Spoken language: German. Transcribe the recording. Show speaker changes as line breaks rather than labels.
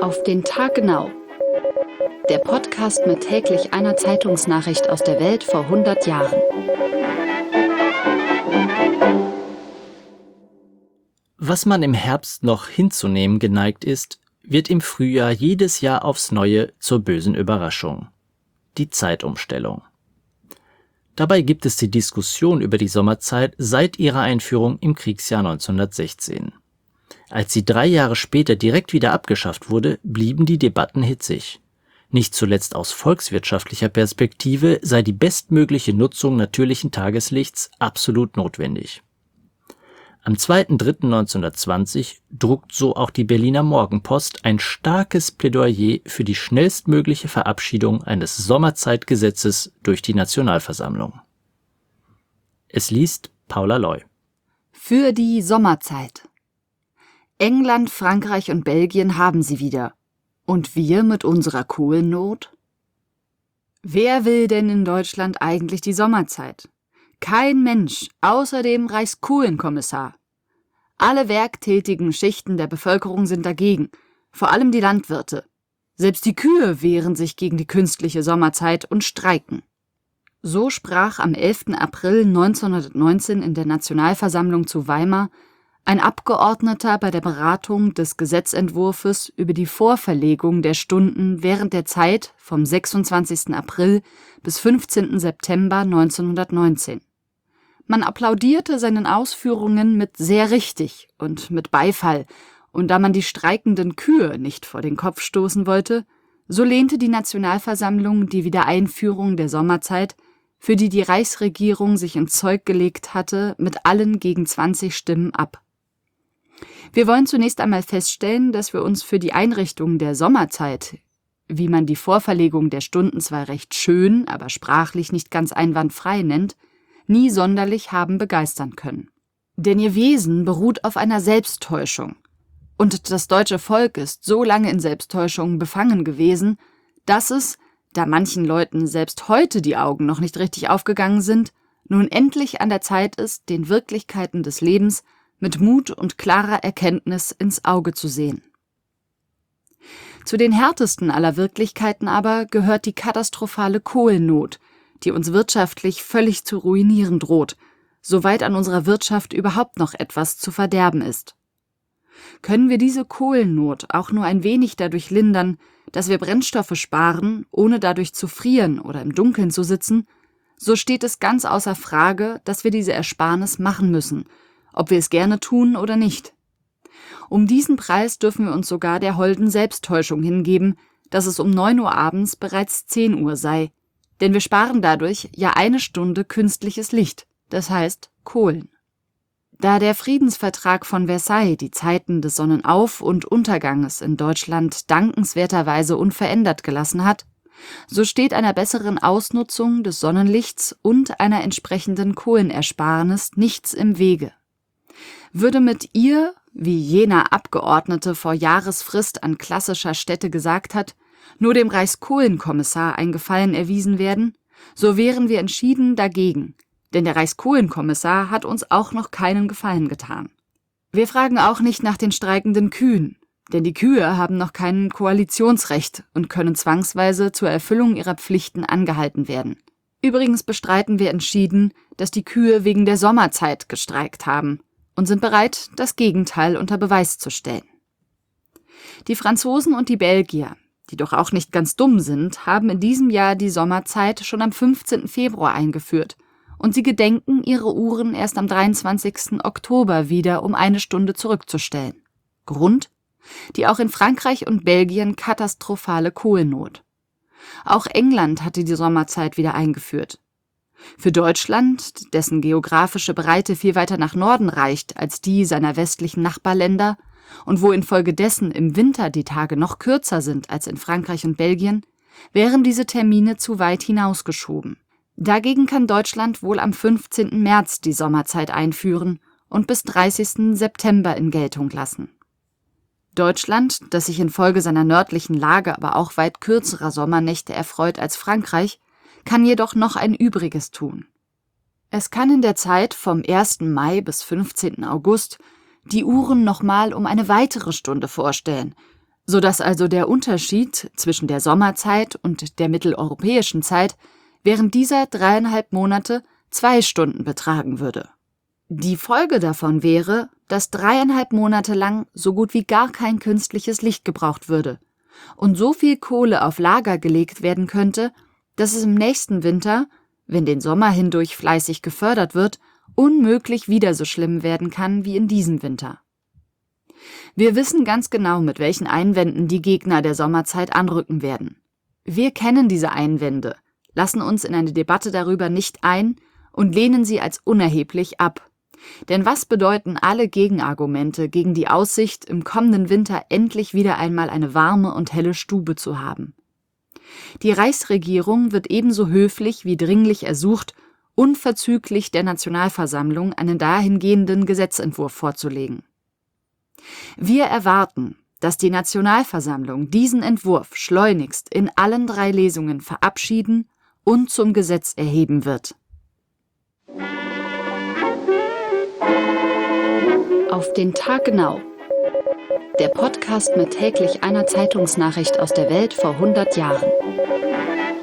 Auf den Tag genau. Der Podcast mit täglich einer Zeitungsnachricht aus der Welt vor 100 Jahren.
Was man im Herbst noch hinzunehmen geneigt ist, wird im Frühjahr jedes Jahr aufs Neue zur bösen Überraschung. Die Zeitumstellung. Dabei gibt es die Diskussion über die Sommerzeit seit ihrer Einführung im Kriegsjahr 1916. Als sie 3 Jahre später direkt wieder abgeschafft wurde, blieben die Debatten hitzig. Nicht zuletzt aus volkswirtschaftlicher Perspektive sei die bestmögliche Nutzung natürlichen Tageslichts absolut notwendig. Am 2.3.1920 druckt so auch die Berliner Morgenpost ein starkes Plädoyer für die schnellstmögliche Verabschiedung eines Sommerzeitgesetzes durch die Nationalversammlung. Es liest Paula Loy.
Für die Sommerzeit. England, Frankreich und Belgien haben sie wieder. Und wir mit unserer Kohlennot? Wer will denn in Deutschland eigentlich die Sommerzeit? Kein Mensch, außer dem Reichskohlenkommissar. Alle werktätigen Schichten der Bevölkerung sind dagegen, vor allem die Landwirte. Selbst die Kühe wehren sich gegen die künstliche Sommerzeit und streiken. So sprach am 11. April 1919 in der Nationalversammlung zu Weimar ein Abgeordneter bei der Beratung des Gesetzentwurfes über die Vorverlegung der Stunden während der Zeit vom 26. April bis 15. September 1919. Man applaudierte seinen Ausführungen mit sehr richtig und mit Beifall, und da man die streikenden Kühe nicht vor den Kopf stoßen wollte, so lehnte die Nationalversammlung die Wiedereinführung der Sommerzeit, für die die Reichsregierung sich ins Zeug gelegt hatte, mit allen gegen 20 Stimmen ab. Wir wollen zunächst einmal feststellen, dass wir uns für die Einrichtung der Sommerzeit, wie man die Vorverlegung der Stunden zwar recht schön, aber sprachlich nicht ganz einwandfrei nennt, nie sonderlich haben begeistern können. Denn ihr Wesen beruht auf einer Selbsttäuschung. Und das deutsche Volk ist so lange in Selbsttäuschungen befangen gewesen, dass es, da manchen Leuten selbst heute die Augen noch nicht richtig aufgegangen sind, nun endlich an der Zeit ist, den Wirklichkeiten des Lebens mit Mut und klarer Erkenntnis ins Auge zu sehen. Zu den härtesten aller Wirklichkeiten aber gehört die katastrophale Kohlennot, die uns wirtschaftlich völlig zu ruinieren droht, soweit an unserer Wirtschaft überhaupt noch etwas zu verderben ist. Können wir diese Kohlennot auch nur ein wenig dadurch lindern, dass wir Brennstoffe sparen, ohne dadurch zu frieren oder im Dunkeln zu sitzen, so steht es ganz außer Frage, dass wir diese Ersparnis machen müssen, ob wir es gerne tun oder nicht. Um diesen Preis dürfen wir uns sogar der holden Selbsttäuschung hingeben, dass es um 9 Uhr abends bereits 10 Uhr sei, denn wir sparen dadurch ja 1 Stunde künstliches Licht, das heißt Kohlen. Da der Friedensvertrag von Versailles die Zeiten des Sonnenauf- und Unterganges in Deutschland dankenswerterweise unverändert gelassen hat, so steht einer besseren Ausnutzung des Sonnenlichts und einer entsprechenden Kohlenersparnis nichts im Wege. Würde mit ihr, wie jener Abgeordnete vor Jahresfrist an klassischer Stätte gesagt hat, nur dem Reichskohlenkommissar ein Gefallen erwiesen werden, so wären wir entschieden dagegen, denn der Reichskohlenkommissar hat uns auch noch keinen Gefallen getan. Wir fragen auch nicht nach den streikenden Kühen, denn die Kühe haben noch kein Koalitionsrecht und können zwangsweise zur Erfüllung ihrer Pflichten angehalten werden. Übrigens bestreiten wir entschieden, dass die Kühe wegen der Sommerzeit gestreikt haben und sind bereit, das Gegenteil unter Beweis zu stellen. Die Franzosen und die Belgier, die doch auch nicht ganz dumm sind, haben in diesem Jahr die Sommerzeit schon am 15. Februar eingeführt und sie gedenken, ihre Uhren erst am 23. Oktober wieder um 1 Stunde zurückzustellen. Grund? Die auch in Frankreich und Belgien katastrophale Kohlennot. Auch England hatte die Sommerzeit wieder eingeführt. Für Deutschland, dessen geografische Breite viel weiter nach Norden reicht als die seiner westlichen Nachbarländer und wo infolgedessen im Winter die Tage noch kürzer sind als in Frankreich und Belgien, wären diese Termine zu weit hinausgeschoben. Dagegen kann Deutschland wohl am 15. März die Sommerzeit einführen und bis 30. September in Geltung lassen. Deutschland, das sich infolge seiner nördlichen Lage aber auch weit kürzerer Sommernächte erfreut als Frankreich, kann jedoch noch ein Übriges tun. Es kann in der Zeit vom 1. Mai bis 15. August die Uhren nochmal um eine weitere Stunde vorstellen, sodass also der Unterschied zwischen der Sommerzeit und der mitteleuropäischen Zeit während dieser 3,5 Monate 2 Stunden betragen würde. Die Folge davon wäre, dass 3,5 Monate lang so gut wie gar kein künstliches Licht gebraucht würde und so viel Kohle auf Lager gelegt werden könnte, dass es im nächsten Winter, wenn den Sommer hindurch fleißig gefördert wird, unmöglich wieder so schlimm werden kann wie in diesem Winter. Wir wissen ganz genau, mit welchen Einwänden die Gegner der Sommerzeit anrücken werden. Wir kennen diese Einwände, lassen uns in eine Debatte darüber nicht ein und lehnen sie als unerheblich ab. Denn was bedeuten alle Gegenargumente gegen die Aussicht, im kommenden Winter endlich wieder einmal eine warme und helle Stube zu haben? Die Reichsregierung wird ebenso höflich wie dringlich ersucht, unverzüglich der Nationalversammlung einen dahingehenden Gesetzentwurf vorzulegen. Wir erwarten, dass die Nationalversammlung diesen Entwurf schleunigst in allen 3 Lesungen verabschieden und zum Gesetz erheben wird. Auf den Tag genau. Der Podcast mit täglich einer Zeitungsnachricht aus der Welt vor 100 Jahren.